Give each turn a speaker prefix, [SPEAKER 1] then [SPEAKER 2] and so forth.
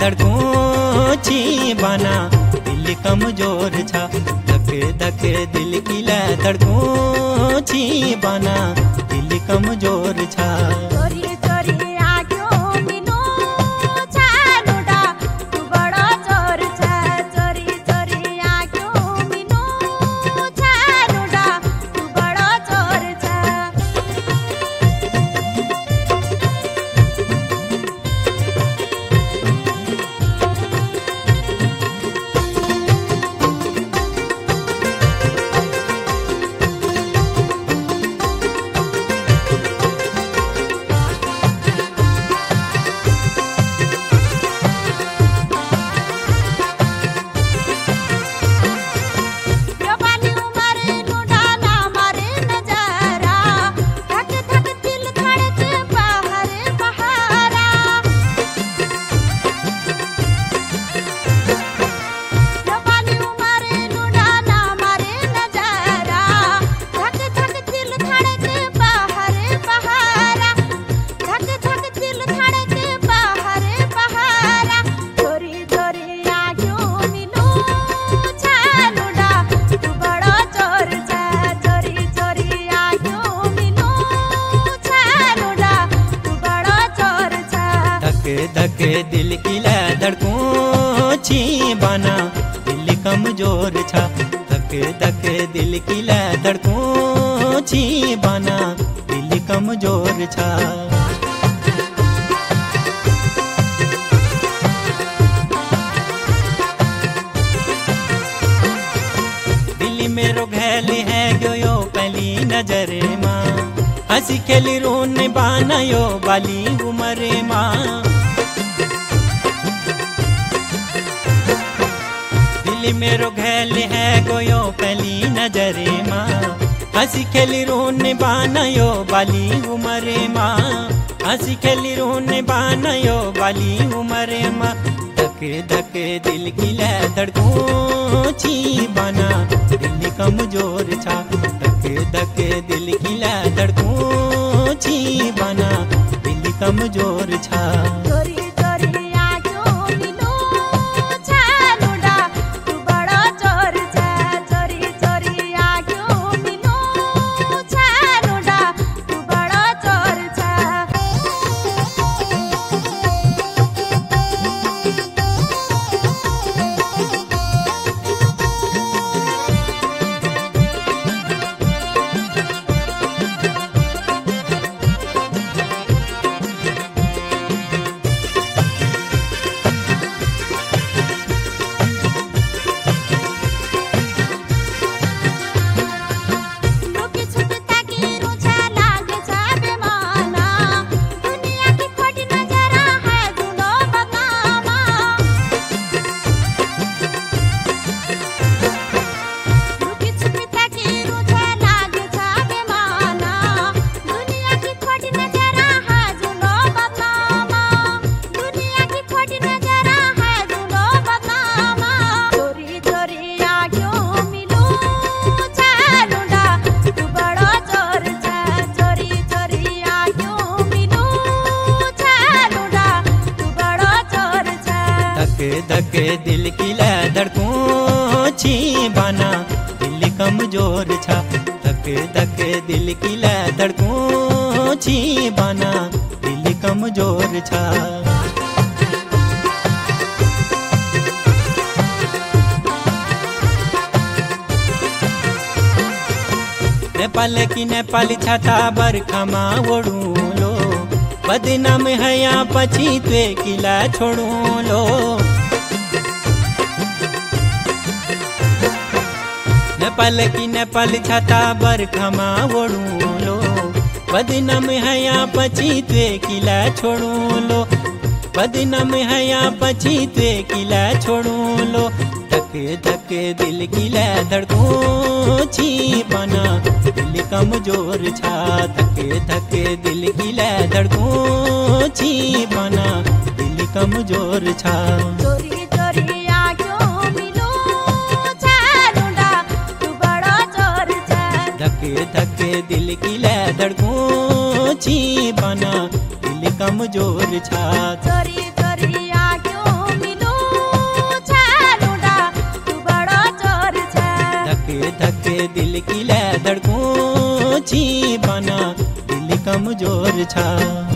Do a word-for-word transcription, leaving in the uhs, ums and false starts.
[SPEAKER 1] धड़कूं छी बना दिल कमजोर छा धक धक दिल किला धड़कूं छी बना दिल कमजोर छा।
[SPEAKER 2] चोरी चोरी आग्यो मिनो छानुडा तू बड़ो चोर छा। चोरी चोरी आग्यो मिनो छानुडा तू बड़ो चोर छा।
[SPEAKER 1] धक दिल किला धड़कूं छी बना दिल कमजोर छा। धक धक दिल किला धड़कूं छी बना दिल कमजोर छा। दिल मेरो घैल है गयो यो पहली नजर माँ हंसी खेली रोन बाना यो बाली उमरे माँ। मेरो घैल है गोयो पहली नजरे माँ हंसी खेली रोन बानायो बाली उमरे माँ। हंसी खेली रोन बानायो बाली उमरे माँ। धक धक दिल किला धड़कूं छी बना दिल कमजोर छा। धक धक दिल किला धड़कूं छी बना दिल कमजोर छा।
[SPEAKER 2] चोरी चोरी आग्यो मिनो छानुडा तू बड़ो चोर छा। चोरी चोरी आग्यो मिनो छानुडा तू बड़ो चोर छा।
[SPEAKER 1] धक दिल किला धड़कूं छी बना दिल कमजोर छा। धक धक दिल किला धड़कूं छी बना दिल कमजोर छा। नेपाल की नेपाली छाता बरखमा ओढ़ू लो बदनाम हया पची त्वे किला छोड़ू लो। नेपाल की नेपाली छाता बरखमा ओढ़ू लो बदनाम हया पची त्वे किला छोड़ू लो। बदनाम हया पची त्वे किला छोड़ू लो। धक धक दिल किला धड़कूं छी बना दिल कमजोर छा। धक धक दिल किला धड़कूं छी बना दिल कमजोर छा।
[SPEAKER 2] चोरी चोरी आग्यो मिनो छानुडा तू बड़ो चोर छा।
[SPEAKER 1] धक धक दिल किला धड़कूं छी बना दिल कमजोर छा।
[SPEAKER 2] चोरी चोरी आग्यो
[SPEAKER 1] जोर छा।